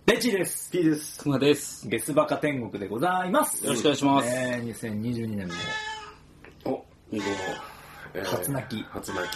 レチです。 P です。 熊です。 ゲスバカ天国でございます。 よろしくお願いします。 2022年も初泣き。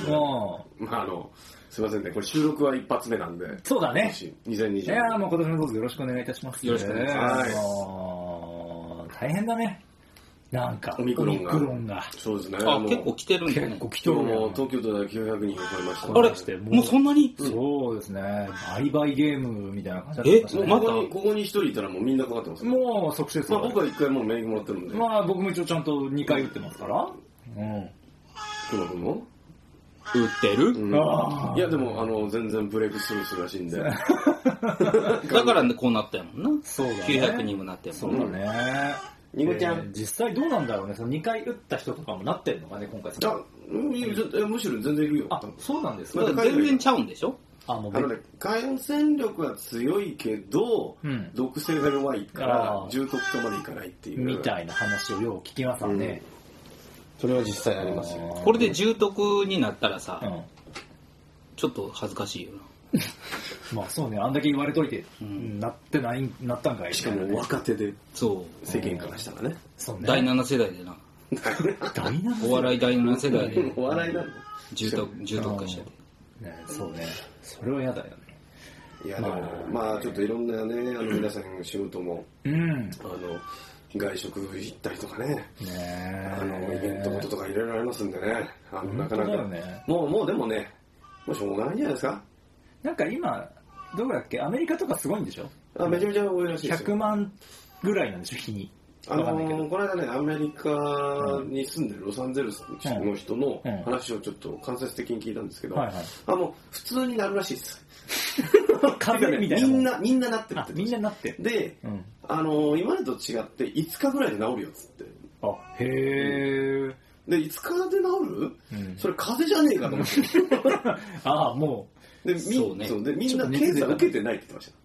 すいませんね、これ収録は一発目なんで。 そうだね。 2020。 いやもう今年もどうぞよろしくお願いいたします。 よろしくお願いします。 大変だね。なんかオミクロンが。そうですね。 結構来てるんでね。 結構来てる。 もう東京都で900人を超えました。 あれもうそんなに？ そうですね。バイゲームみたいな感じだったね。またここに一人いたらもうみんなかかってます。 もう即死です。 まあ僕は1回もう免疫もらってるんで。 まあ僕も一応ちゃんと2回打ってますから。 熊君も？ 打ってる？ いやでも全然ブレイクスルーするらしいんで。だからこうなったやもんな。 そうだね。 900人もなってもん。そうだね。 ニコちゃん、 実際どうなんだろうね。その2回打った人とかもなってるのかね、今回。 むしろ全然いるよ。 あ、そうなんですか。 全然ちゃうんでしょ？ 感染力は強いけど、毒性が弱いから重篤化までいかないっていうみたいな話をよう聞きますわね。 それは実際ありますよ。 これで重篤になったらさ、ちょっと恥ずかしいよな。 まあそうね、あんだけ言われといて、なったんかい。 しかも若手で、 そう世間からしたらね。 第7世代でな。お笑い第7世代で。 お笑いなの？ 重篤化してて。 そうね。それは嫌だよね。 いや、まあちょっといろんなね、皆さん仕事も、外食行ったりとかね、イベントこととかいろいろありますんでね、なかなか、もうでもね、もうしょうがないんじゃないですか。 なんか今、どこだっけ、アメリカとかすごいんでしょ？ めちゃめちゃ多いらしいですよ。 100万ぐらいなんでしょ、日に。 この間ね、アメリカに住んでるロサンゼルスの人の話をちょっと間接的に聞いたんですけど、もう普通になるらしいです。 風邪みたいな。 みんななってるって。 みんななってる。 で、今までと違って5日ぐらいで治るよっつって。 へー。 で、5日で治る？それ風邪じゃねえかと思って。 もう。 で、みんな検査受けてないって言ってました。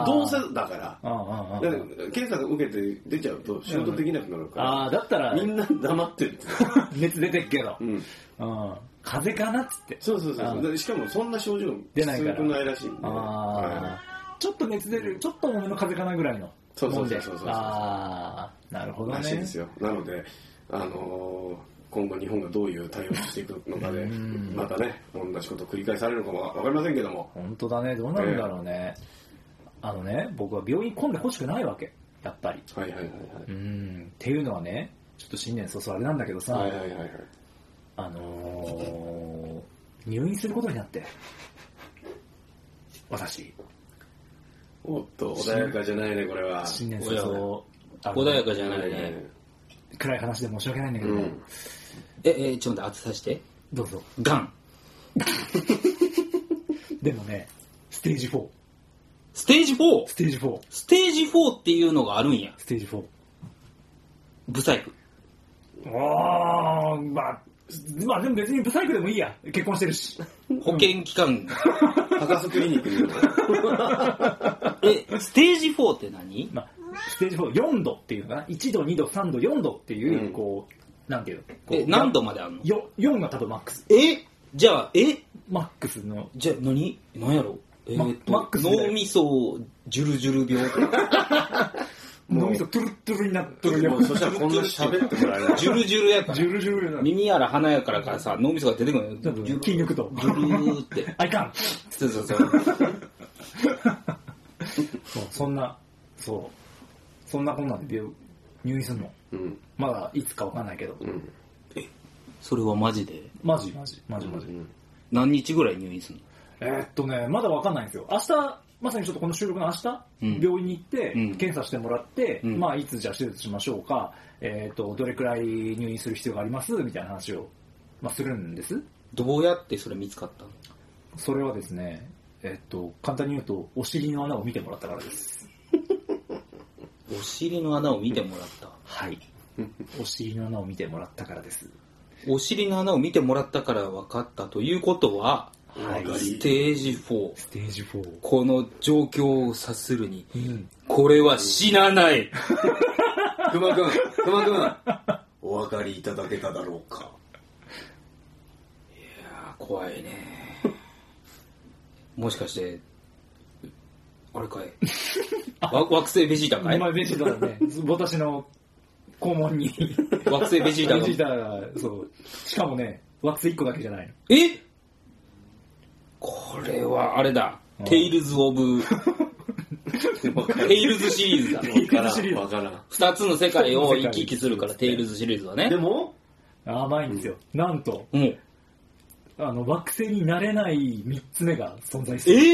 どうせだから、検査受けて出ちゃうと仕事できなくなるから、 だったらみんな黙ってるって。 熱出てっけど。風邪かなっつって。 そう。しかもそんな症状出ないから。 強くないらしいんで。 ちょっと熱出る、ちょっと重めの風邪かなぐらいの。 そう。 なるほどね。 らしいですよ。なので、今後日本がどういう対応をしていくのかで、またね、同じこと繰り返されるのかもわかりませんけども。 本当だね、どうなるんだろうね。僕は病院混んでほしくないわけ、やっぱり。っていうのはね、ちょっと新年早々あれなんだけどさ、入院することになって、私。 おっと、穏やかじゃないね、これは。 新年早々。 穏やかじゃないね。 暗い話で申し訳ないんだけど。 ちょっと待って、当てさせて。 どうぞ。 ガン。 でもね、ステージ4。 ステージ 4？ ステージ4。 ステージ4っていうのがあるんや。 ステージ4。 ブサイク。 まあでも別にブサイクでもいいや。結婚してるし。 保険機関。 高須クリニックにいるの。ステージ4って何？ ステージ4、4度っていうのかな。1度、2度、3度、4度っていう、なんていうの。 何度まであるの？ 4が多分マックス。 じゃあ、 マックスの。 じゃあ何やろ？ マックス脳みそジュルジュル病とか。 脳みそトゥルットゥルになっとるよ。 そしたらこんな喋ってもらえない。 ジュルジュルやから。 ジュルジュルやな。 耳やら鼻やからさ、脳みそが出てくるのよ。筋力と。 ジュルーって。 あいかん。 そう。 そんなこんなんで入院するの。まだいつかわかんないけど。 それはマジで？ マジ。 何日ぐらい入院するの？まだわかんないんですよ。明日、まさにちょっとこの収録の明日、病院に行って、検査してもらって、いつじゃあ手術しましょうか、どれくらい入院する必要がありますみたいな話を、するんです。 どうやってそれ見つかったの？ それはですね、簡単に言うと、お尻の穴を見てもらったからです。 お尻の穴を見てもらった？ はい。お尻の穴を見てもらったからです。 お尻の穴を見てもらったから分かったということは、ステージ4。 ステージ4。 この状況を察するに、これは死なない。 熊くん、お分かりいただけただろうか。 いやー、怖いね。もしかしてあれかい惑星ベジータかい。 お前ベジータだね。私の肛門に惑星ベジータが。 ベジータが、そう。しかもね、惑星1個だけじゃないの。 えこれはあれだ。テイルズ・オブテイルズシリーズだ。 わからん。 2つの世界を行き来するから、テイルズシリーズはね。 でも甘いんですよ。なんと、惑星になれない3つ目が存在する。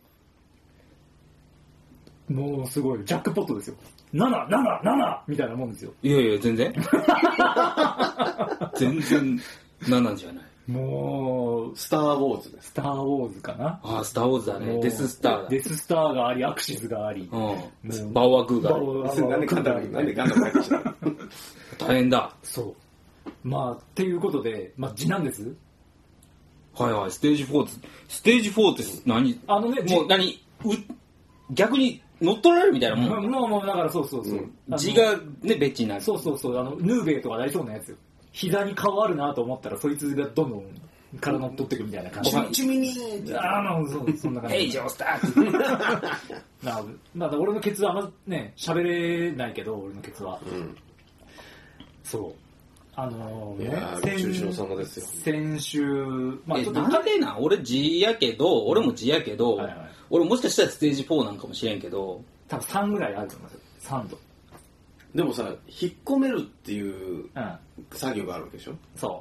もうすごい、ジャックポットですよ。7みたいなもんですよ。 いやいや、全然。全然7じゃない。 もう、 スター・ウォーズです。 スター・ウォーズかな。 ああ、スター・ウォーズだね。デス・スターだ。 デス・スターがあり、アクシズがあり。 バオワクーがあり。 なんでガンダム帰ってきた大変だ。 そう。まあ、っていうことで、まあ、次男です。 はいはい、ステージ4って、ステージ4って何ね、もう逆に乗っ取られるみたいなもん。 もう、だからそう。 字がね、ベッチになる。 そう、ヌーベイとかなりそうなやつよ。膝に顔あるなと思ったら、そいつがどんどん体乗っ取っていくみたいな感じ。 チュミニーそんな感じ。 ヘイジョースターだから俺のケツはあんまね、喋れないけど、俺のケツは。そう。 先週様ですよ。 先週、 まあちょっとなんでな、俺字やけど、俺も字やけど、俺もしかしたらステージ4なんかもしれんけど、 多分3ぐらいあると思いますよ。3度。 でもさ、引っ込めるっていう作業があるわけでしょ。 そう。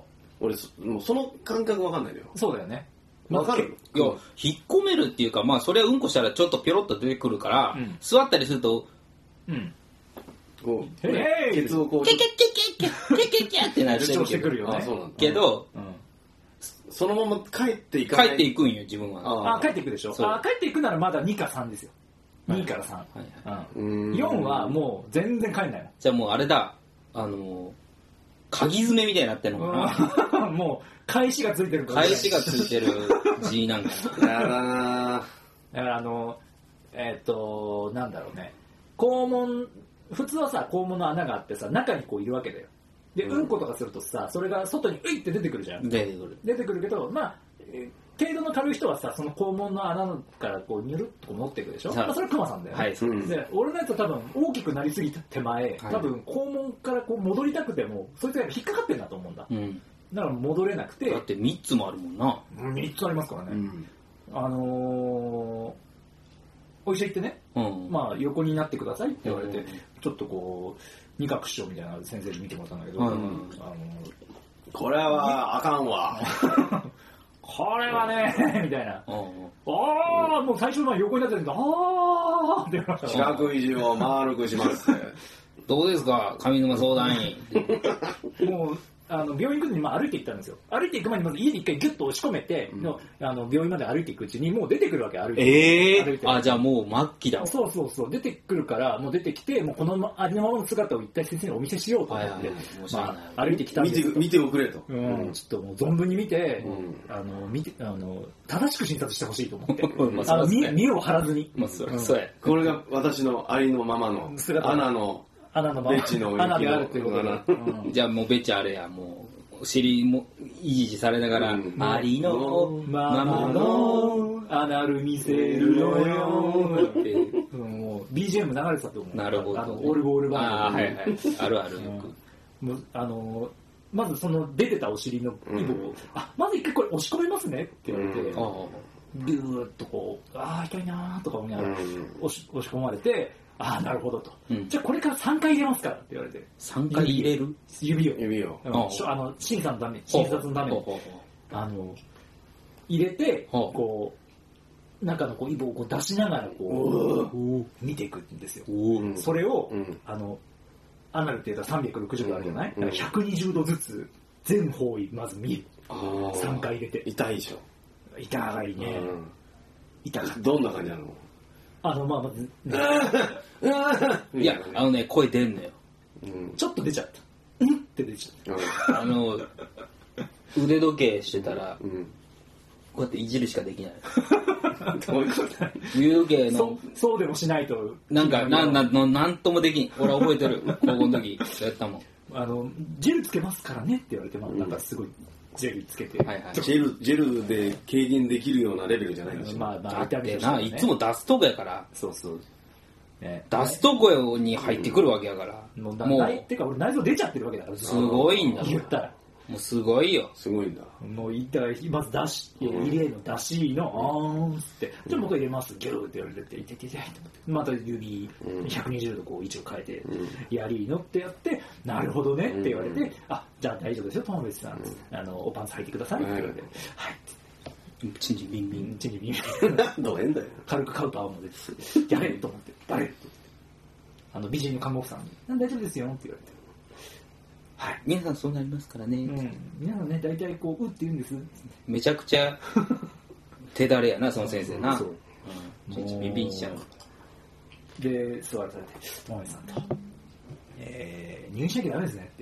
俺もうその感覚わかんないのよ。 そうだよね。 わかる？ いや、引っ込めるっていうか、まあそれはうんこしたらちょっとピョロッと出てくるから、座ったりすると、 こう、ケツをこう、 ケってなる。 主張してくるよね。 けど、 そのまま帰っていかない。 帰っていくんよ、自分は。 帰っていくでしょ。帰っていくならまだ2か3ですよ。2から3。4はもう全然帰んないの。 じゃあもうあれだ、鍵爪みたいになってるのかな。もう、返しがついてるから。 返しがついてる字なんかな。やだなだからなんだろうね。肛門、普通はさ、肛門の穴があってさ、中にこういるわけだよ。で、うんことかするとさ、それが外にういって出てくるじゃん。出てくるけど、まあ、程度の軽い人はさ、その肛門の穴からこうニュルッと持っていくでしょ。まあ、それはクマさんだよね。はい、で、俺のやつは多分大きくなりすぎた手前、多分肛門からこう戻りたくても、そいつが引っかかってんだと思うんだ。だから戻れなくて。 だって3つもあるもんな。 3つありますからね。お医者行ってね、まあ横になってくださいって言われて、ちょっとこう、二角師匠みたいな先生に見てもらったんだけど、 これはあかんわ。 これはね、みたいな。もう最初は横になってるんだ、って言いました。 四角い字を丸くします。 どうですか、上沼相談員。 もう、病院行くのに歩いて行ったんですよ。歩いて行く前にまず家で一回ギュッと押し込めて、病院まで歩いていくうちにもう出てくるわけ、歩いて。 じゃあもう末期だわ。 そう、出てくるから、もう出てきて、もうこのありのままの姿を一体先生にお見せしようと思って、歩いてきたんですよ。 見ておくれと。 ちょっともう存分に見て、正しく診察してほしいと思って。見を張らずに。 これが私のありのままの穴のベッチの穴であるっていうことだ。 じゃあもうベッチあれや、もう尻もいじいじされながら、ありのままのアナル見せるのよって、もう BGM 流れてたと思う。 なるほど。 オルゴールバンド。 あるあるよく。まずその出てたお尻のイボを、まず一回これ押し込めますねって言われて、ビューッとこう、痛いなーとか思いながら押し込まれて、なるほどと。じゃあこれから3回入れますからって言われて。 3回入れる？ 指を。審査のために、診察のために。入れて、こう、中のこうイボをこう出しながらこう、見ていくんですよ。それを、アナルって言ったら360度あるじゃない？だから120度ずつ全方位まず見る。3回入れて。 痛いでしょ。 痛いね。痛かった。 どんな感じなの？ まず、 いや、声出んのよ。 ちょっと出ちゃった。って出ちゃった。 腕時計してたら、こうやっていじるしかできない。 どういうこと？ 腕時計の。 そうでもしないと。 なんともできん。俺覚えてる。高校の時、やったもん。 ジルつけますからねって言われて、なんかすごい、 ジェルつけて、 はいはい、ジェルで軽減できるようなレベルじゃないんですよ。 だってな、いつも出すとこやから。 そうそう。 ね、出すとこに入ってくるわけやから。 もうてか俺内臓出ちゃってるわけだから。 すごいんだ。 言ったら。 もうすごいよ。 すごいんだ。 もう言ったら、まず出し、入れの出しの、あーんって、じゃあ僕は入れます、ギューって言われて、いてててって思って、また指120度こう位置を変えて、やりのってやって、なるほどねって言われて、あ、じゃあ大丈夫ですよ、友別さん。おパンツ履いてくださいって言われて、はい。 チンチンビンビン。 チンチンビンビン。どうえんだよ。 軽く買うと青ので、やれと思って、誰って言って。美人の看護婦さんに、大丈夫ですよって言われて。 はい、皆さんそうなりますからね、 皆さんね大体こうって言うんです。 めちゃくちゃ手だれやなその先生な。そう、ビンビンしちゃう。 で座らされて桃井さんと、入院しなきゃダメですねって。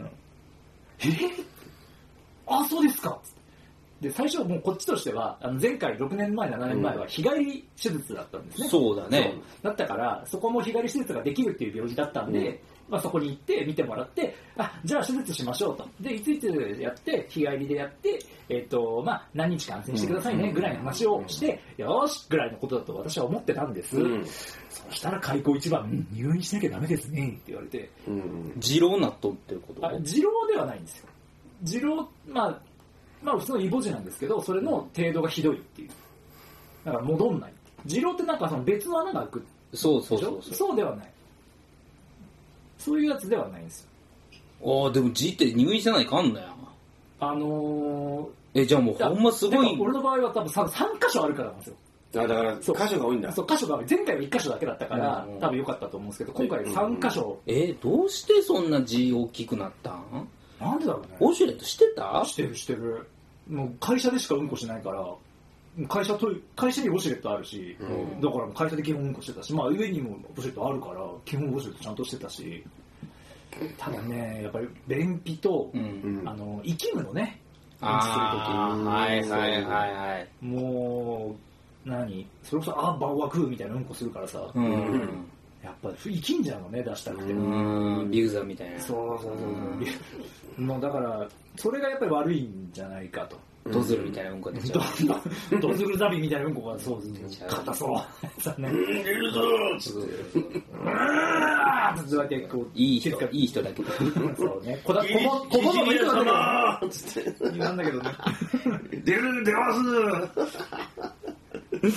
あ、そうですか。で最初もうこっちとしては前回6年前7年前は日帰り手術だったんですね。 そうだね。 だったからそこも日帰り手術ができるっていう病院だったんで、そこに行って見てもらって、じゃあ手術しましょうと。でいついつやって日帰りでやって何日か安静にしてくださいねぐらいの話をして、よしぐらいのことだと私は思ってたんです。そしたら開口一番、入院しなきゃダメですねって言われて、 痔瘻なっとっていうこと？ 痔瘻ではないんですよ。痔瘻普通のイボ痔なんですけど、それの程度がひどいっていう。だから戻んない。痔瘻ってなんかその別の穴が開く。そうではない。そういうやつではないんですよ。でも痔って入院せないかんのや。じゃあもうほんますごい。 俺の場合は多分3箇所あるからなんですよ。 だから箇所が多いんだ。 そう、箇所が多い。前回は1箇所だけだったから、多分良かったと思うんですけど、今回3箇所。 どうしてそんな痔大きくなったん？ なんでだろうね。 ウォシュレットしてた？ してる。もう会社でしかうんこしないから、会社にウォシュレットあるし、だから会社で基本うんこしてたし、上にもウォシュレットあるから、基本ウォシュレットちゃんとしてたし、ただね、やっぱり便秘と、息むのね、うんちするとき。はい。もう、それこそ、バオワクーみたいなうんこするからさ、やっぱり生きんじゃうのね、出したくて。 ビグザみたいな。 そうもうだからそれがやっぱり悪いんじゃないかと。 ドズルみたいなうんこ出ちゃう。ドズルザビみたいなうんこがそう硬そう。さね。出るぞーっつって。そうやってこういい人だけど。 そうね。こぼの人だけど。つってなんだけどね。出ます。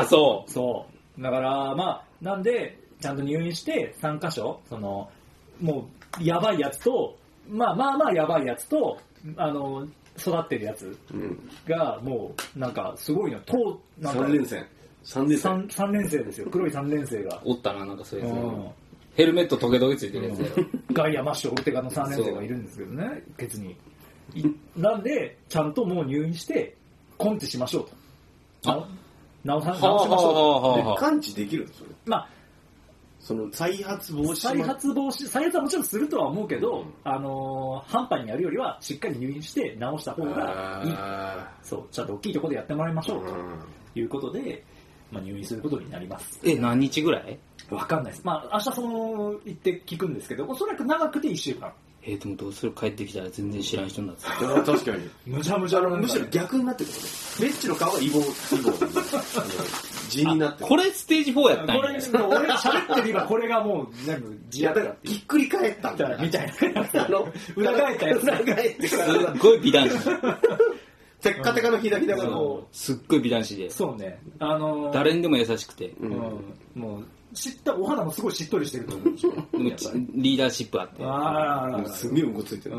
そう。だからなんでちゃんと入院して3カ所もうやばいやつとやばいやつと育ってるやつがもうなんかすごいな。 3連生ですよ。黒い3連生がおったな。なんかそういうやつ。ヘルメットトゲトゲついてるやつだよ。 ガイアマッシュオルテガの3連生がいるんですけどね、ケツに。なんでちゃんともう入院してコンチしましょうと。治しましょう。完治できるんですよ。その再発防止再発はもちろんするとは思うけど、半端にやるよりはしっかり入院して治した方がいい。そう、ちゃんと大きいところでやってもらいましょうということで、入院することになります。 何日ぐらい？ わかんないです。明日行って聞くんですけど、おそらく長くて1週間。 でもどうする？帰ってきたら全然知らん人になってた。 確かに。 むちゃむちゃむしろ逆になってくるね。ベッチの顔はイボ痔になってる。 これステージ4やったんや。 俺喋ってる今これがもう全部痔やった。 ひっくり返ったみたいな。裏返ったやつ。 すっごい美男子。 テッカテカの左だから。 すっごい美男子で。 そうね。 誰にでも優しくて。 もうお肌もすごいしっとりしてると思うんですよ。 リーダーシップあって。 すげえうんこついてる。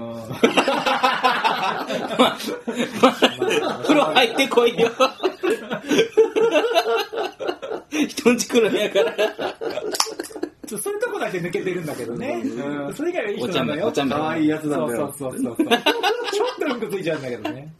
風呂入ってこいよ。人んち来るんやから。 そういうとこだけ抜けてるんだけどね。それ以外はいい人なんだよ。 かわいいやつなんだよ。 そう。ちょっとうんこついちゃうんだけどね。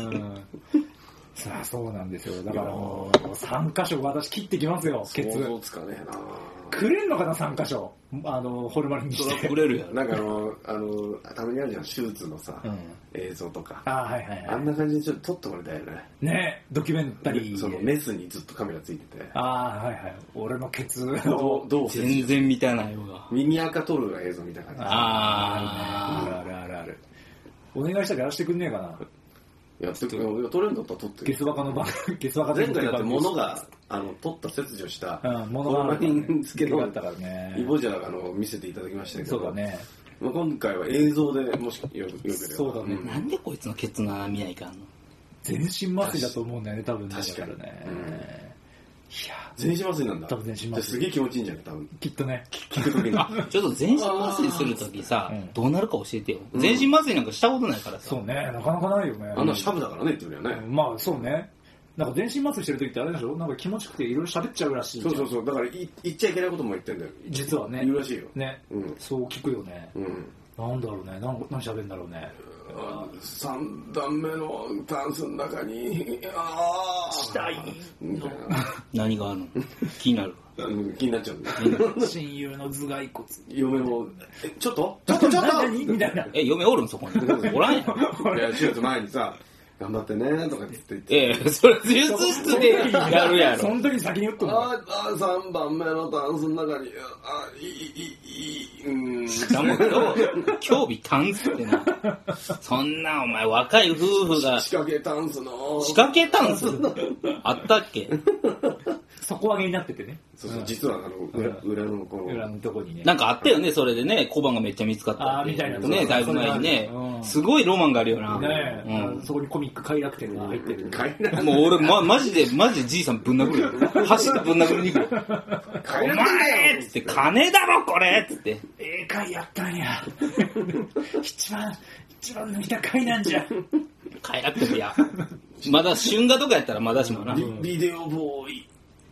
そうなんですよ。だから3箇所私切ってきますよ。ケツ。 想像つかねえな。 くれんのかな3箇所。ホルマリンにして。 くれるやろ。 なんかたまにあるじゃん、手術のさ、映像とか。 あんな感じでちょっと撮ってもらいたいよね。 ね、ドキュメンタリー。 そのメスにずっとカメラついてて。 俺のケツどう全然見たないわ。 耳垢撮る映像みたいな感じ。 ある。 お願いしたらやらせてくんねえかな。 やってくれ、トレンドだったら撮ってゲスバカの番組、ゲスバカ前回だって物が、撮った切除した、 物があん付けのだったからね。 イボジャ見せていただきましたけど。 そうだね。 今回は映像でもしよければ。 そうだね。 なんでこいつのケツの穴見ないかんの？ 全身麻酔だと思うんだよね、多分。 確かにね。いや、 全身麻酔なんだ。 多分全身麻酔。 すげえ気持ちいいんじゃん、多分。 きっとね。 聞くときに。 ちょっと全身麻酔するときさ、どうなるか教えてよ。全身麻酔なんかしたことないからさ。 そうね、なかなかないよね。 あんなシャブだからね、言ってるよね。 まあ、そうね。なんか全身麻酔してるときってあれでしょ、なんか気持ちよくていろいろ喋っちゃうらしい。 そう。だから言っちゃいけないことも言ってんだよ。 実はね。 言うらしいよ。 ね。そう聞くよね。なんだろうね。何喋るんだろうね。 3段目のタンスの中に、 したいみたいな。 何があるの？気になる。 気になっちゃう。 親友の頭蓋骨。 嫁も、ちょっと何みたいな。 嫁おるんそこに。おらんやん。いや、手術前にさ、頑張ってねとかって言って。 それ手術室でやるやろ。 その時に先に打っとんの。 3番目のタンスの中に、 興味タンスってな。そんなお前若い夫婦が。 仕掛けタンスの。 仕掛けタンスあったっけ？ 底上げになっててね。 そう、実は裏のこの。 裏のとこにね。 なんかあったよね、それでね、小判がめっちゃ見つかったって。 みたいなね、だいぶ前にね。すごいロマンがあるよな。 ね、そこにコミック快楽天が入ってる。 もう俺、マジでじいさんぶん殴るよ。走ってぶん殴りに行くよ。お前っつって、金だろこれっつって。 英会やったんや。一番抜いた回なんじゃ。 快楽天や。まだ春画とかやったらまだしもな。 ビデオボーイ。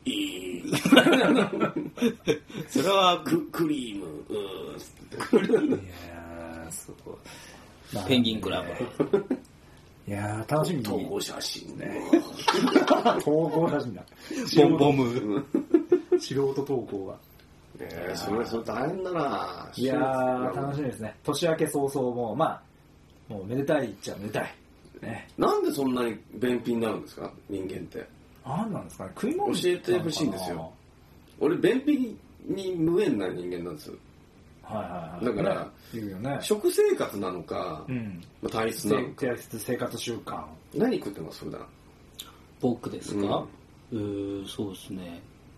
それはクリーム。 いやそこ。 ペンギンクラブ。 いや楽しみに。 投稿写真ね。 投稿写真だ。 ボム。 素人投稿が。 それ大変だな。 いや楽しみですね。年明け早々ももうめでたいっちゃめでたい。ね。 なんでそんなに便秘になるんですか、人間って。 なんなんですかね、食い物教えてほしいんですよ。俺便秘に無縁な人間なんですよ。だから、食生活なのか、体質なのか。 生活習慣。 何食ってます普段？ 僕ですか？そうですね。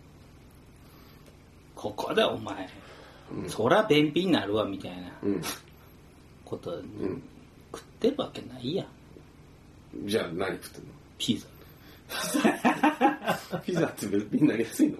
ここでお前、そら便秘になるわみたいなこと食ってるわけないやん。 じゃあ何食ってんの？ ピザ。 ピザって便秘になりやすいの？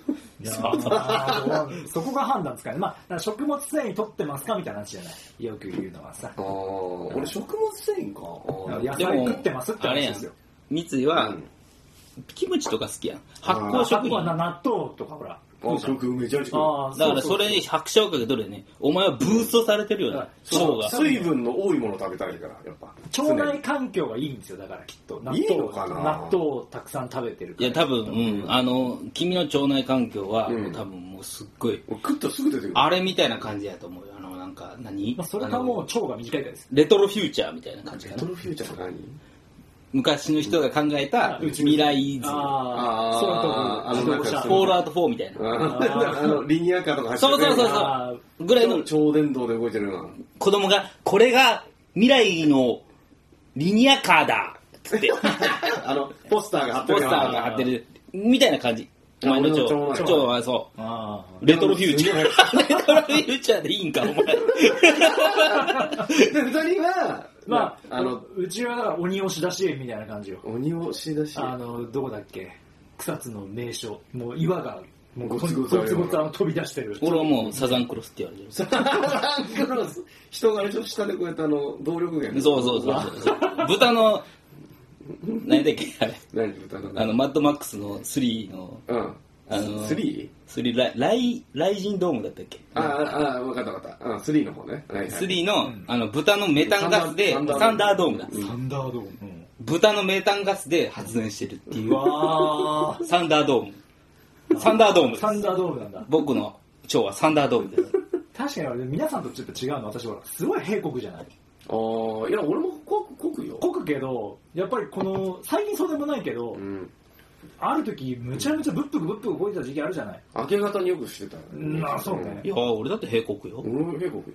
そこが判断ですかね。食物繊維取ってますかみたいな話じゃない。よく言うのはさ。 俺食物繊維か。 野菜食ってますって話ですよ。 三井はキムチとか好きやん。発酵食品。 納豆とかほら。 めちゃめちゃだからそれに拍車をかけとるよね。お前はブーストされてるよね。 水分の多いもの食べたいから、やっぱ。 腸内環境がいいんですよ、だからきっと。 いいのかな？ 納豆をたくさん食べてるから。 いや、多分、君の腸内環境は、多分もうすっごい。 食ったらすぐ出てくる。 あれみたいな感じやと思うよ。なんか、 それかもう腸が短いからです。 レトロフューチャーみたいな感じかな。 レトロフューチャーって何？ 昔の人が考えた未来図。 フォールアウト4みたいな。 リニアカーとか走ってる。そう。ぐらいの。 超電導で動いてるな。 子供が、これが未来のリニアカーだつって。 ポスターが貼ってる。みたいな感じ。お前の腸はそう。レトロフューチャー。レトロフューチャーでいいんか、お前。 で、二人は、 うちはだから鬼押し出し園みたいな感じよ。 鬼押し出し園どこだっけ、草津の名所、もう岩がもうゴツゴツ飛び出してる。 俺はもうサザンクロスって言われてる。 サザンクロス。人がちょっと下でこうやって動力源。 そう。豚の何だっけあれ。 何豚の？ マッドマックスの3の。 3？ ライジンドームだったっけ？ わかった。3の方ね。 3の、豚のメタンガスで、サンダードームだ。 サンダードーム。 豚のメタンガスで発電してるっていう。サンダードームなんだ。 僕の腸はサンダードームです。 確かに皆さんとちょっと違うの、私はすごい平国じゃない？ いや、俺も濃くよ。 濃くけど、やっぱり最近そうでもないけど、ある時むちゃむちゃぶっぷく動いてた時期あるじゃない。 明け方によくしてた。 そうね。 いや、俺だって平国よ。 俺も平国よ。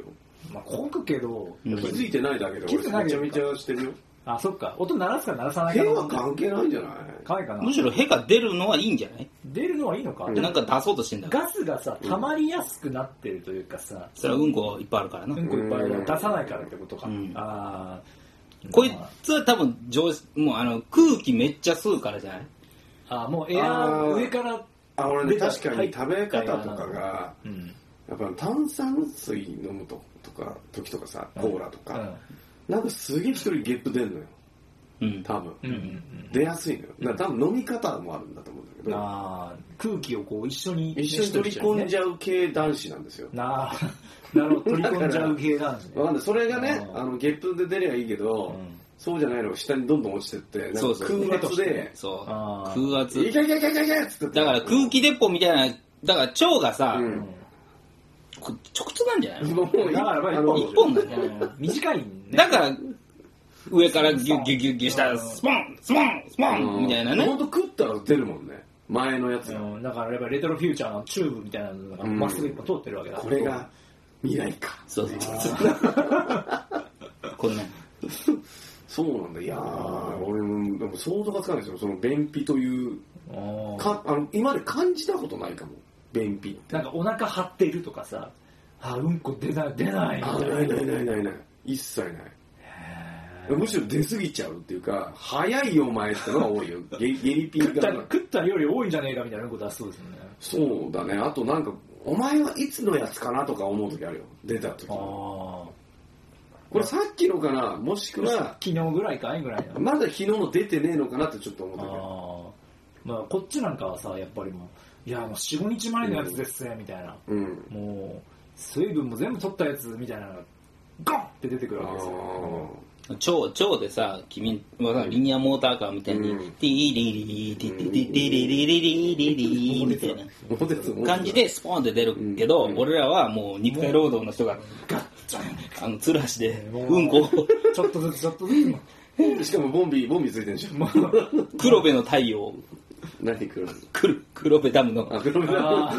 まあこくけど気づいてないだけで俺めちゃめちゃしてるよ。 あ、そっか。音鳴らすか鳴らさないか。 へは関係ないんじゃない？ 可愛いかな。 むしろへが出るのはいいんじゃない？ 出るのはいいのか。 なんか出そうとしてんだ。 ガスがさ溜まりやすくなってるというかさ。 それはうんこいっぱいあるからな。 うんこいっぱいある出さないからってことか。 ああ。こいつは多分もう空気めっちゃ吸うからじゃない？ あ、もうエア上から。 あ、俺ね確かに食べ方とかがやっぱ炭酸水飲むとか時とかさコーラとか。なんかすげえ一人ゲップ出んのよ。多分、出やすいのよ。だから多分飲み方もあるんだと思うんだけど。 空気をこう一緒に取り込んじゃう系男子なんですよ。 なるほど、取り込んじゃう系男子ね。 わかんない。それがね、ゲップで出りゃいいけど、そうじゃないのが下にどんどん落ちてって、なんか空圧で、 空圧。 いけいけいけいけいけっつって。 だから空気鉄砲みたいな、だから腸がさ、直通なんじゃないの？ だから一本なんじゃないの？ 短いね。 だから上からギュッギュッギュッギュしたらスポンスポンスポンみたいなね。 ほんと食ったら出るもんね。前のやつが。だからやっぱレトロフューチャーのチューブみたいなのがまっすぐ通ってるわけだ。 これが未来か。 そうそうそう。こんな。 そうなんだ。いや俺もでも想像がつかないですよ。その便秘という今まで感じたことないかも。便秘って。 なんかお腹張ってるとかさ、うんこ出ないみたいな。 ない一切ない。むしろ出過ぎちゃうっていうか、早いよお前ってのが多いよ。ゲリピーが食った量より多いんじゃねえかみたいなことはそうですよね。 そうだね。あとなんかお前はいつのやつかなとか思う時あるよ。出た時。これさっきのかな、もしくは昨日ぐらいかぐらいな。 まだ昨日の出てねえのかなってちょっと思ったけど。まあこっちなんかはさ、やっぱりもういや4、5日前のやつですねみたいな。もう水分も全部取ったやつみたいなのがゴンって出てくるわけですよ。 腸でさ、君はリニアモーターカーみたいにティリリリリリリリリリリリみたいな感じでスポーンって出るけど、俺らはもう肉体労働の人がつるはしでうんこちょっとずつしかもボンビついてるでしょ。 黒部の太陽。 何黒部ダムの。黒部ダム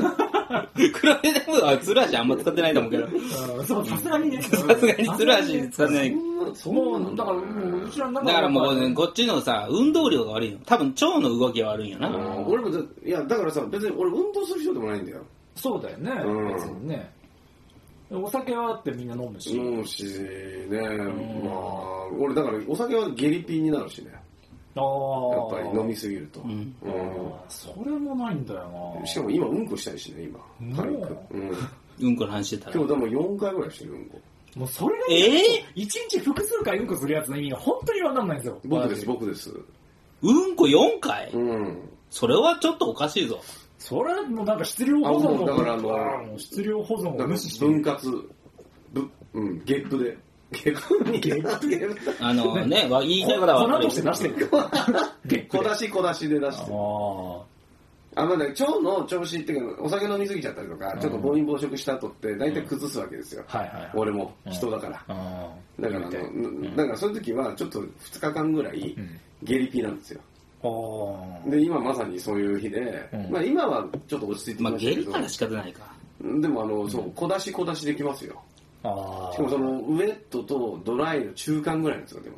はツルハシあんま使ってないと思うけど。 そう、さすがにね。 さすがにツルハシ使ってない。 そうなんだからもう、うちらの中だからもう、こっちのさ、運動量が悪いの。多分腸の動きが悪いんよな。 俺も、いや、だからさ、別に俺運動する人でもないんだよ。 そうだよね。別にね。お酒はあってみんな飲むし。 ね。まあ、俺だからお酒はゲリピーになるしね。やっぱり飲みすぎると。 それもないんだよな。 しかも今うんこしたいしね、今。軽く。 うんこの話してたら。 今日でも4回ぐらいしてるうんこ。 もうそれが一日複数回うんこするやつの意味が本当にわかんないんですよ。 僕です。 うんこ4回？それはちょっとおかしいぞ。 それはもうなんか質量保存を。だから質量保存を無視して。 分割。ゲップで。ゲップね、言いたいことは粉として出してる。 小出しで出してる。まだ腸の調子っていうか、お酒飲みすぎちゃったりとか、ちょっと暴飲暴食した後って大体崩すわけですよ。俺も人だから。だからそういう時はちょっと2日間ぐらいゲリピーなんですよ。で今まさにそういう日で、今はちょっと落ち着いてきましたけど。 ゲリから仕方ないか。 でもそう小出しできますよ。しかもそのウェットとドライの中間ぐらいのやつが出ます。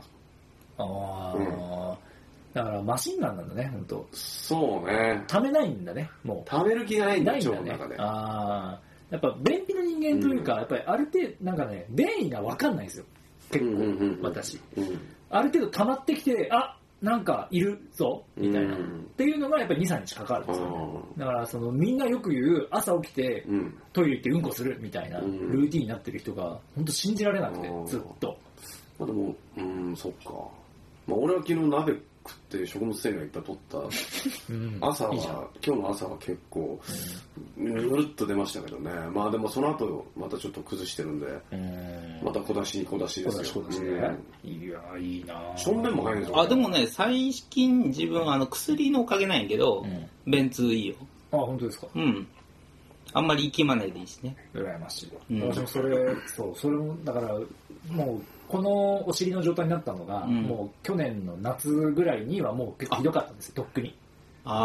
だからマシンガンなんだね、本当。 そうね。 溜めないんだね、もう。 溜める気がないんだ、腸の中で。やっぱ便秘の人間というか、やっぱりある程度なんかね、便意が分かんないんですよ。結構私。ある程度溜まってきて、なんかいるぞみたいな、っていうのがやっぱり 2,3 日かかるんですよね。だからみんなよく言う朝起きて、トイレ行ってうんこするみたいなルーティンになってる人が本当信じられなくて、ずっと。 でもそっか。俺は昨日鍋食って食物繊維がいっぱい取った朝は今日の朝は結構ぬるっと出ましたけどね。まあでもその後またちょっと崩してるんで、また小出しですよ。 いやいいな。 しょんべんも入るんですよ。 でもね、最近自分薬のおかげないんけど、便通いいよ。 本当ですか。 あんまり息まないでいいしね。 羨ましい。私もそれもだからもうこのお尻の状態になったのが、もう去年の夏ぐらいにはもう結構ひどかったんですよ、とっくに。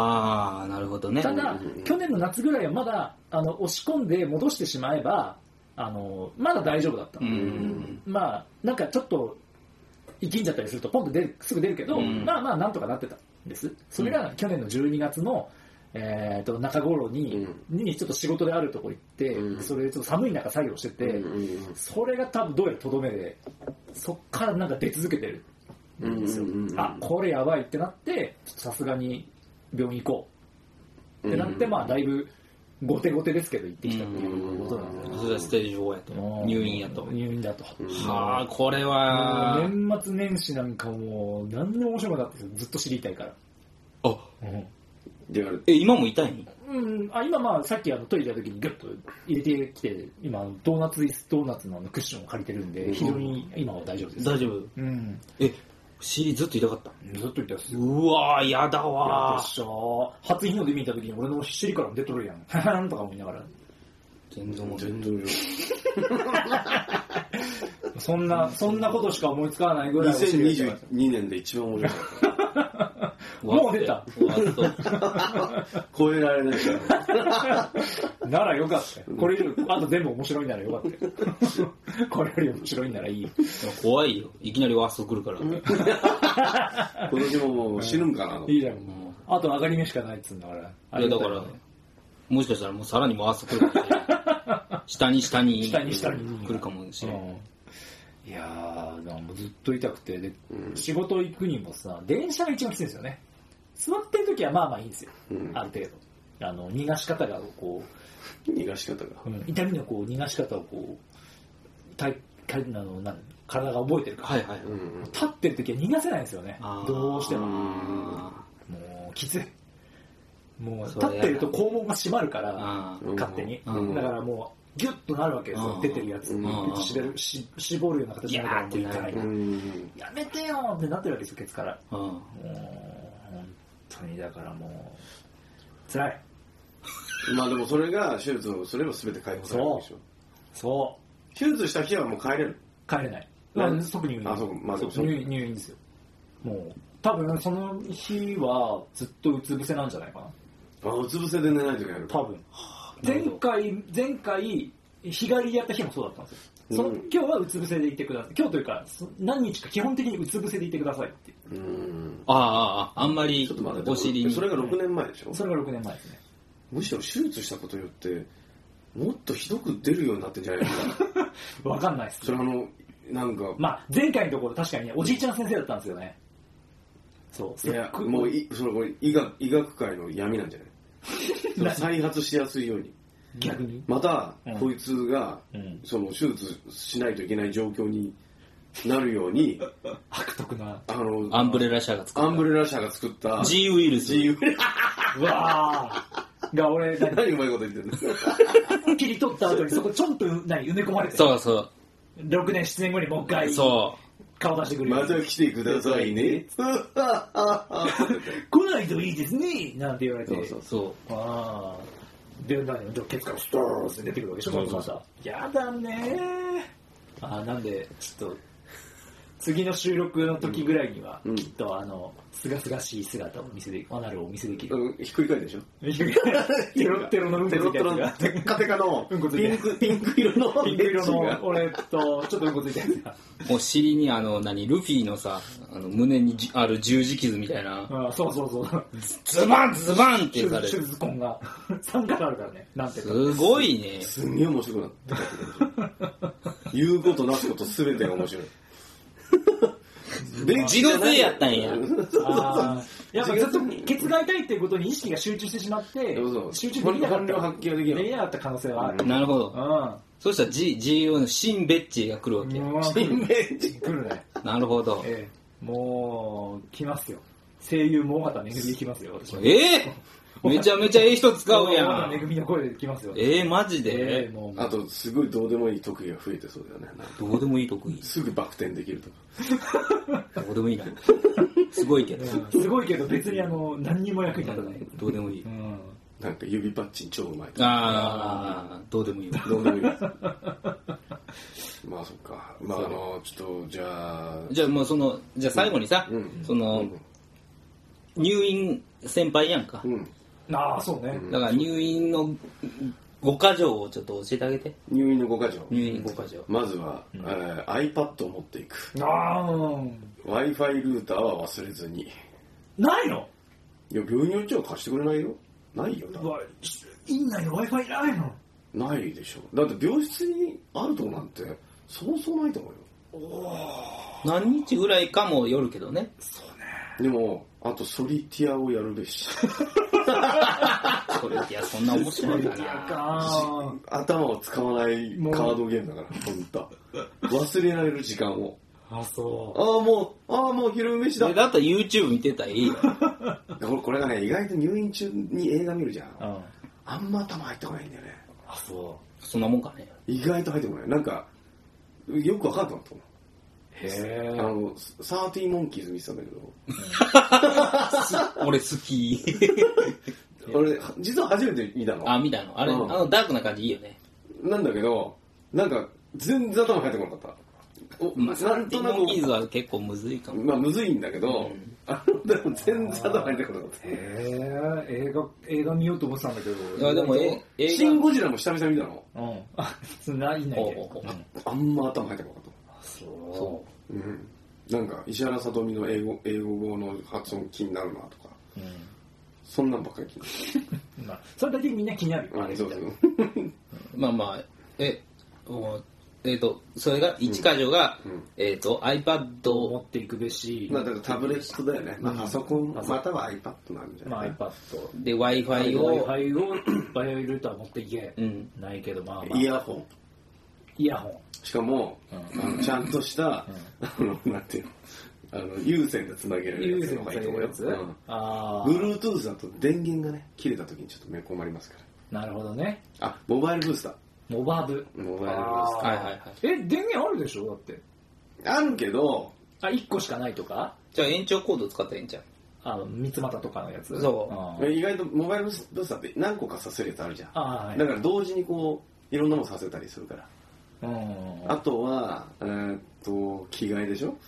なるほどね。 ただ、去年の夏ぐらいはまだ押し込んで戻してしまえばまだ大丈夫だった。まあなんかちょっと生きんじゃったりするとポンとすぐ出るけど、まあなんとかなってたんです。それが去年の12月の中頃にちょっと仕事であるとこ行って、それでちょっと寒い中作業してて、それが多分どうやらとどめで、そっからなんか出続けてるんですよ。あ、これやばいってなって、さすがに病院行こうってなって、まあだいぶ後手後手ですけど行ってきたっていうことなんですよ。 それはステージ4やと、入院やと。 入院だと。 はあ、これは年末年始なんかもう何でも面白かったですよ。ずっと知りたいから。 あ、今も痛いの？ 今まあさっきトイレ行った時にグッと入れてきて、今ドーナツのクッションを借りてるんで、非常に今は大丈夫です。 大丈夫？尻ずっと痛かった？ ずっと痛いです。 うわー、やだわー。 でしょ。初日の出見た時に俺の尻から出とるやん。はんとか思いながら。 全然そんなことしか思いつかないぐらい。 2022年で一番面白かった。 もう出た。 超えられないから。 ならよかったよ。これよりあと全部面白いならよかったよ。これより面白いならいい。 怖いよ。いきなりワースト来るから。 今年ももう死ぬんかな。 いいじゃん、もう。あと上がり目しかないっつうんだから。 いやだからもしかしたらもうさらにワースト来るかもしれない。下に来るかもしれない。 いやー、もうずっと痛くて、で、仕事行くにもさ、電車が一番きついんですよね。座ってる時はまあまあいいんですよ。ある程度。逃がし方がこう。 逃がし方が。 痛みのこう逃がし方をこう、体が覚えてるから。立ってる時は逃がせないんですよね。どうしても。もう、きつい。もう、立ってると肛門が閉まるから、勝手に。だからもう、ギュッとなるわけですよ、出てるやつ。絞るような形になるからもういかない。やめてよってなってるわけですよ、ケツから。もう、本当にだからもう、辛い。 まあでもそれが手術をすれば全て解放されるでしょ。 そう。 手術した日はもう帰れる？ 帰れない。即入院。入院ですよ。もう、多分その日はずっとうつ伏せなんじゃないかな。 うつ伏せで寝ないといけないの？ 多分。前回日帰りやった日もそうだったんですよ。今日はうつ伏せでいてください。今日というか何日か基本的にうつ伏せでいてくださいって。 あんまりお尻に。 それが6年前でしょ？ それが6年前ですね。 むしろ手術したことによってもっとひどく出るようになってんじゃないかな。わかんないです。 それなんかまあ前回のところ確かにおじいちゃん先生だったんですよね。そう。 いやもうそれ医学界の闇なんじゃない？再発しやすいように。 逆にまた、こいつが、その手術しないといけない状況になるように悪徳なアンブレラ社が作った G ウイルスうわーが俺何うまいこと言ってんの？ 切り取った後にそこちょんと埋め込まれて、 そうそう 6年7年後にもう一回顔出してくる。 また来てくださいね。 来ないといいですねなんて言われて、 そうで、ケツからストーンって出てくるわけでしょ、また。やだねー。なんで、ちょっと、次の収録の時ぐらいには、きっとすがすがしい姿をアナルをお見せできる。 ひっくり返るでしょ？ テロッテロのうんこついたやつが。 テッカテカの、ピンク色の、 俺ちょっとうんこついたやつが。 もう尻にルフィのさ、胸にある十字傷みたいな。 そう。 ズバンズバンってされる。 手術痕が3箇所あるからね。なんていうか。 すごいね。 すんげえ面白くなって言うことなすことすべてが面白い。 自動性やったんや。 やっぱずっとケツが痛いっていうことに意識が集中してしまって、集中できなかった可能性はある。 なるほど。そうしたら G のシンベッチが来るわけ。 シンベッチ来るね。 なるほど。 もう来ますよ。声優も尾形めぐみ来ますよ。私は。 めちゃめちゃ人使うやん。 尾形めぐみの声で来ますよ。 マジで？ あとすごいどうでもいい特技が増えてそうだよね。 どうでもいい特技？ すぐバク転できるとか。どうでもいいな。すごいけど。 すごいけど別に何にも役に立たない。 どうでもいい。 なんか指パッチン超うまい。 どうでもいい。 どうでもいい。まあそっか。まあちょっとじゃあもうじゃあ最後にさ、入院先輩やんか。 そうね。 だから入院の 5か条をちょっと教えてあげて。 入院の5か条。 入院5か条。 まずは、iPad を持っていく。Wi-Fi ルーターは忘れずに。 ないの？ いや、病院によっちゃ貸してくれないよ。ないよ。 院内の Wi-Fi ないの？ ないでしょ。だって病室にあるとこなんてそうそうないと思うよ。 何日ぐらいかもよるけどね。 そうね。 でもあとソリティアをやるべし。 ソリティアそんな面白いかな。 頭を使わないカードゲームだから本当。忘れられる時間を。 あ、そう。 もう昼飯だ。 だったら YouTube 見てたらいいよ。 これがね、意外と入院中に映画見るじゃん。あんま頭入ってこないんだよね。 あ、そう。 そんなもんかね。 意外と入ってこない。なんかよく分かんなかったもん。 へぇ13モンキーズ見てたんだけど。俺好き。 俺、実は初めて見たの。 あ、見たの。あれ、ダークな感じいいよね。 なんだけど、なんか、全然頭入ってこなかった。 なんとなく。モンキーズは結構むずいかも。 まあ、むずいんだけど、でも全然頭入ってこなかった。 映画見ようと思ってたんだけど。 いや、でもシン・ゴジラも久々見たの。 ないね。 あんま頭入ってこなかった。 そう。 なんか石原さとみの英語語の発音気になるなとか、そんなんばっかり気になる。それだけみんな気になるよ。 そうまあまあそれが1箇条が、iPad を持っていくべし、 まあだからタブレットだよね。パソコンまたは iPad なんじゃない。 iPad で Wi-Fi を Wi-Fi ルーター持っていけ。ないけどまあイヤホン。しかもちゃんとしたなんていうの有線でつなげられるやつの方がいいと思うよ。Bluetooth だと電源がね切れた時にちょっと困りますから。 なるほどね。 モバイルブースター。 モバブ。電源あるでしょだって。 あるけど。 1個しかないとか。 じゃあ延長コード使ったらいいんじゃん。 三つ股とかのやつ。 そう。 意外とモバイルブースターって何個かさせるやつあるじゃん。だから同時にこういろんなものさせたりするから。あとは着替えでしょ。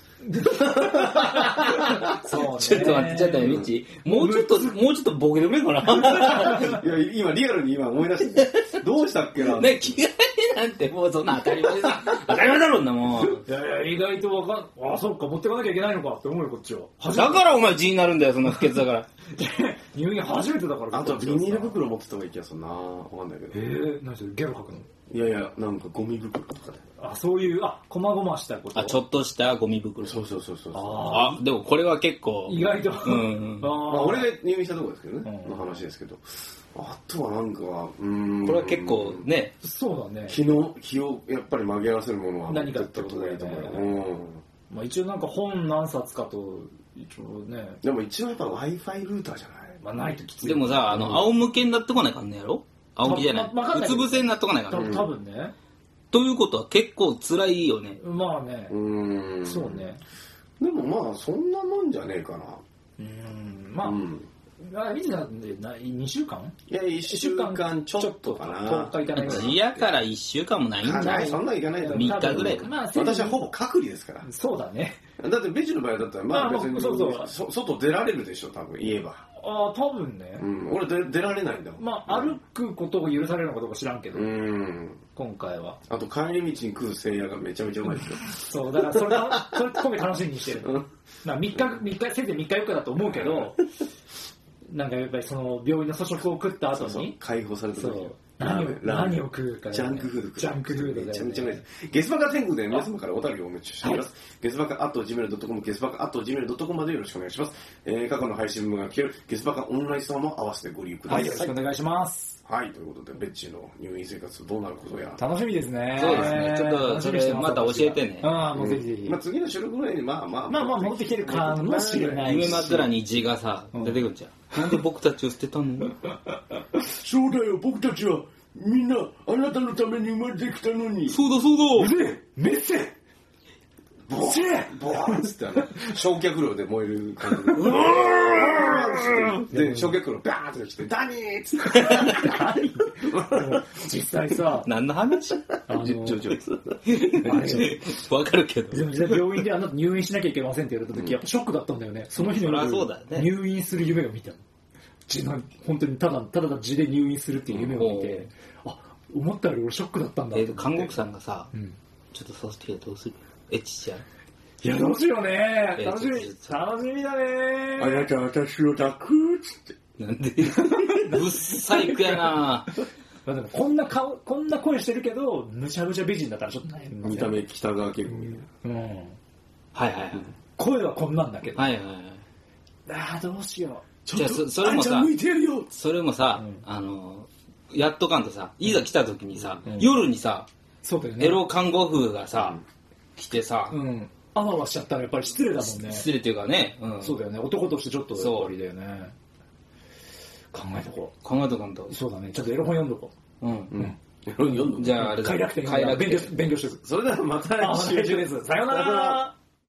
そうね。 ちょっと待って、ミッチ。もうちょっとボケてくれんかな。 いや、今リアルに思い出して。どうしたっけな。 ね、着替えなんてもうそんな当たり前だ。当たり前だろんなもん。 いや、意外とそっか、持ってかなきゃいけないのかって思うよ、こっちは。 だからお前Gになるんだよ、そんな不潔だから。 入院初めてだから。 あとビニール袋持ってた方がいい気がするな。わかんないけど。 何それ、ゲロ吐くの？ いや、なんかゴミ袋とかで。 そういう、こまごましたこと。 ちょっとしたゴミ袋。 そう。 でもこれは結構。 意外と。 俺が入院したところですけどね。の話ですけど。あとはなんか、これは結構ね。 そうだね。 気をやっぱり紛らわせるものは何かってことがいいと思うよ。一応なんか本何冊かと、一応ね。 でも一応やっぱ Wi-Fi ルーターじゃない。 ないときつい。 でもさ、仰向けになっとかないかんねやろ？仰向けじゃない。うつ伏せになっとかないかんね。 多分ね。 ということは結構辛いよね。 まあね。そうね。 でもまあそんなもんじゃねえかな。 まあ、いつなんで2週間？ いや、1週間ちょっとかな。 10日いかないから。家から1週間もないんじゃない？ そんないかないと 3日ぐらいか。 私はほぼ隔離ですから。 そうだね。 だってベジの場合だったら、まあ別に外出られるでしょ、多分言えば。 多分ね。 俺出られないんだもん。 まあ歩くことが許されるのかどうか知らんけど。今回は。 あと帰り道に食う聖夜がめちゃめちゃうまいですよ。 そう、だからそれ込め楽しみにしてる。3日、せいぜい3日4日だと思うけど、なんかやっぱりその病院の粗食を食った後に解放された時何を食うか、 ジャンクフードめちゃめちゃうまいです。ゲスバカ天狗で皆様からお便りをお待ちしております。ゲスバカ@gmail.com、ゲスバカ@gmail.com までよろしくお願いします。過去の配信分が聞けるゲスバカオンラインストアも合わせてご利用ください。 よろしくお願いします。 はい、ということでベッチーの入院生活どうなることや楽しみですね。 そうですね。ちょっとそれまた教えてね。 もうぜひぜひ。 次の収録ぐらいにまあ戻ってきてるかもしれない。 夢枕に字がさ出てくるんじゃん。なんで僕たちを捨てたの？ そうだよ、僕たちはみんなあなたのために生まれてきたのに。 そうだ。 メッセボーンつって焼却炉で燃える感じで焼却炉バーンって来てダニーっつって実際さ何の話？わかるけど病院で入院しなきゃいけませんって言われた時やっぱショックだったんだよね。その日の夜入院する夢を見たの。本当にただ字で入院するっていう夢を見て、 思ったより俺ショックだったんだ。 韓国さんがさ、ちょっとそうしてどうする？エッチしちゃう？ いや、どうしようね。楽しみだね。 あなた私を抱くつって。 なんでぶっさいくやな。 まあでもこんな声してるけど、むちゃむちゃ美人だったらちょっと悩みますね。 見た目北川景子みたいな。 はいはいはい。 声はこんなんだけど。 はいはいはい。 ああ、どうしよう。じゃあそれもさ、それもさ、やっとかんとさ、いざ来た時にさ、夜にさ、 そうだよね。 エロ看護婦がさ、来てさ、 あわわしちゃったらやっぱり失礼だもんね。 失礼っていうかね。 そうだよね。男としてちょっとやっぱりだよね。考えとこう。 考えとかんと。 そうだね。ちょっとエロ本読んどこう。 エロ本読んどこう。じゃああれだ。 快楽天勉強してる。 それではまた来週です。さよなら。